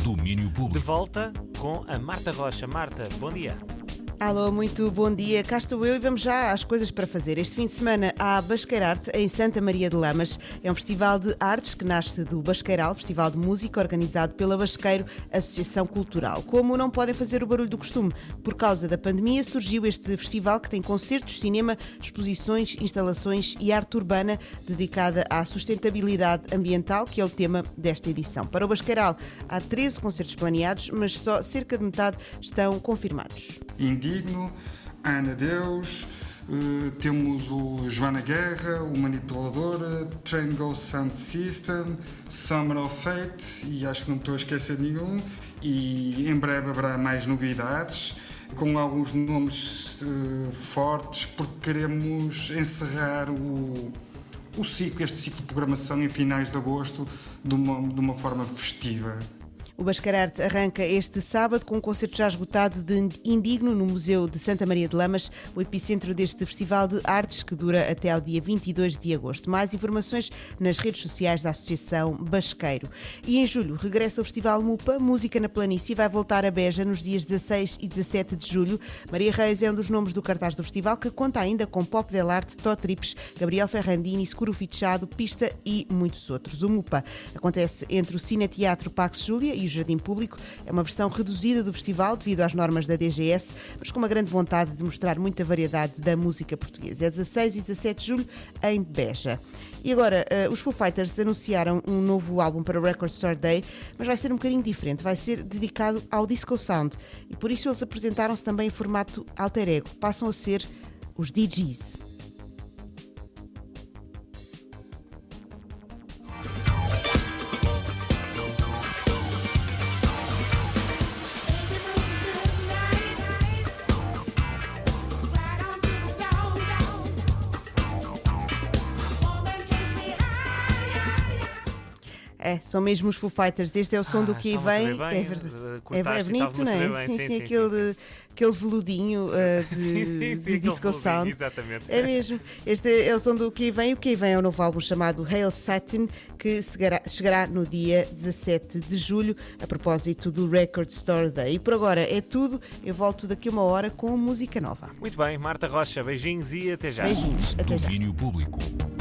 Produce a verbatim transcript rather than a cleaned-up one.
Domínio De Público. volta com a Marta Rocha. Marta, bom dia. Alô, muito bom dia. Cá estou eu e vamos já às coisas para fazer. Este fim de semana há Basqueirarte em Santa Maria de Lamas. É um festival de artes que nasce do Basqueiral, festival de música organizado pela Basqueiro Associação Cultural. Como não podem fazer o barulho do costume por causa da pandemia, surgiu este festival que tem concertos, cinema, exposições, instalações e arte urbana dedicada à sustentabilidade ambiental, que é o tema desta edição. Para o Basqueiral há treze concertos planeados, mas só cerca de metade estão confirmados. Indigno, Ana Deus, uh, temos o Joana Guerra, o Manipuladora, Train Go Sound System, Summer of Fate, e acho que não me estou a esquecer de nenhum, e em breve haverá mais novidades, com alguns nomes uh, fortes, porque queremos encerrar o, o ciclo, este ciclo de programação em finais de agosto de uma, de uma forma festiva. O Basqueirarte arranca este sábado com um concerto já esgotado de Indigno no Museu de Santa Maria de Lamas, o epicentro deste festival de artes que dura até ao dia vinte e dois de agosto. Mais informações nas redes sociais da Associação Basqueiro. E em julho regressa o Festival Mupa, Música na Planície, e vai voltar a Beja nos dias dezasseis e dezassete de julho. Maria Reis é um dos nomes do cartaz do festival, que conta ainda com Pop del Arte, Tó Trips, Gabriel Ferrandini, Scuro Fichado, Pista e muitos outros. O Mupa acontece entre o Cine Teatro Pax Júlia e o Jardim Público. É uma versão reduzida do festival devido às normas da D G S, mas com uma grande vontade de mostrar muita variedade da música portuguesa. É dezasseis e dezassete de julho em Beja. E agora, uh, os Foo Fighters anunciaram um novo álbum para o Record Store Day, mas vai ser um bocadinho diferente, vai ser dedicado ao Disco Sound, e por isso eles apresentaram-se também em formato alter ego. Passam a ser os D Js. É, são mesmo os Foo Fighters. Este é o som Ah, do que aí estava a vem. saber bem, É verdade. uh, É, cortaste é e bonito, estava-me não a é? saber bem. Sim, Sim, sim, sim, aquele, sim, aquele veludinho uh, de, Sim, sim, de aquele Disco veludinho, Sound. exatamente. É mesmo. Este é o som do que aí vem. O que aí vem é um novo álbum chamado Hail Satin, que chegará, chegará no dia dezassete de julho, a propósito do Record Store Day. E por agora é tudo. Eu volto daqui a uma hora com música nova. Muito bem, Marta Rocha, beijinhos e até já. Beijinhos. Até já. Domínio Público.